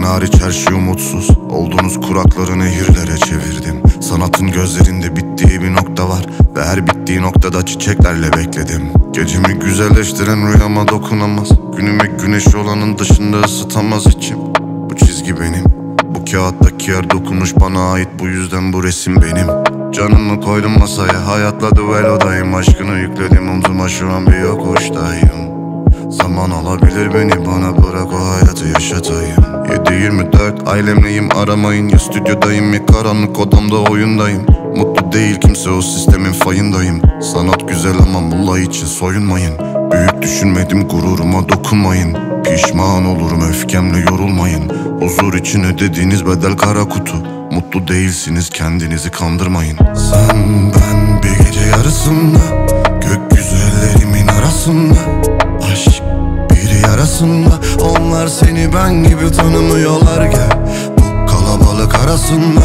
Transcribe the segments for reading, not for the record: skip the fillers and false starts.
hariç her şey umutsuz. Olduğunuz kurakları nehirlere çevirdim. Sanatın gözlerinde bittiği bir nokta var ve her bittiği noktada çiçeklerle bekledim. Gecemi güzelleştiren rüyama dokunamaz. Günüme güneş olanın dışında ısıtamaz içim. Bu çizgi benim, bu kağıttaki her dokunuş bana ait. Bu yüzden bu resim benim. Canımı koydum masaya, hayatla duelodayım. Aşkını yükledim omzuma, şu an bir yokuştayım. Zaman alabilir beni, bana bırak o hayatı yaşatayım. 7-24 ailemleyim, aramayın. Ya stüdyodayım ya karanlık odamda oyundayım. Mutlu değil kimse, o sistemin fayındayım. Sanat güzel ama mullah için soyunmayın. Büyük düşünmedim, gururuma dokunmayın. Pişman olurum, öfkemle yorulmayın. Huzur için ödediğiniz bedel kara kutu. Mutlu değilsiniz, kendinizi kandırmayın. Sen ben bir gece yarısında, gökyüzü ellerimin arasında. Aşk biri yarasında, onlar seni ben gibi tanımıyorlar. Gel bu kalabalık arasında,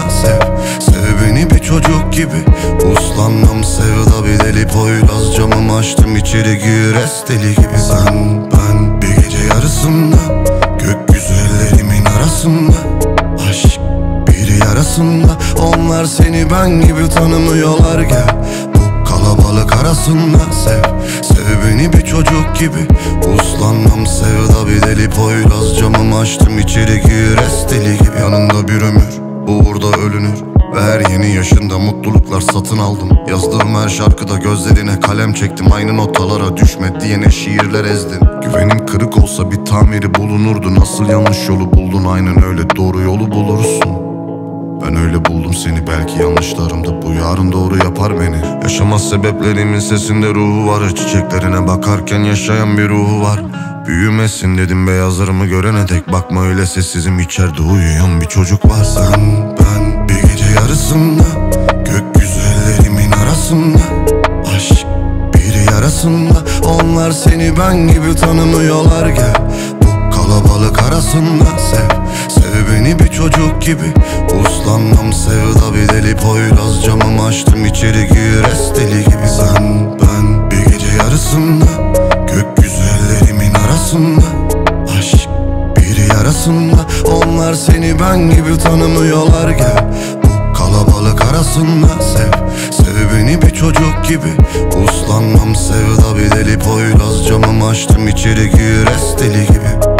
sev beni bir çocuk gibi. Uslandım sevda bir deli Poyraz, camımı açtım içeri gir deli gibi. Sen ben bir gece yarısında, gökyüzü ellerimin arasında. Aşk biri yarasında, onlar seni ben gibi tanımıyorlar. Gel bu kalabalık arasında, sev beni bir çocuk gibi. Uslandım sevda bir deli Poyraz, camımı açtım içeri gir deli gibi. Yanında bir ömür, bu uğurda ölünür. Ve her yeni yaşında mutluluklar satın aldım. Yazdığım her şarkıda gözlerine kalem çektim. Aynı notalara düşme diyene şiirler ezdim. Güvenim kırık olsa bir tamiri bulunurdu. Nasıl yanlış yolu buldun, aynen öyle doğru yolu bulursun. Ben öyle buldum seni, belki yanlışlarımdı, bu yarın doğru yapar beni. Yaşamaz sebeplerimin sesinde ruhu var. Çiçeklerine bakarken yaşayan bir ruhu var. Büyümesin dedim beyazlarımı görene dek. Bakma öyle sessizim, içeride uyuyan bir çocuk var. Sen ben bir gece yarısında, gökyüzü ellerimin arasında. Aşk biri yarasında, onlar seni ben gibi tanımıyorlar. Gel bu kalabalık arasında, sev beni bir çocuk gibi. Uslandım sevda bir deli Poyraz, camımı açtım içeri gir deli gibi. Sen ben bir gece yarısında, gökyüzü ellerimin arasında. Aşk biri yarasında, onlar seni ben gibi tanımıyorlar. Gel bu kalabalık arasında, sev beni bir çocuk gibi. Uslandım sevda bir deli Poyraz, camımı açtım içeri gir deli gibi.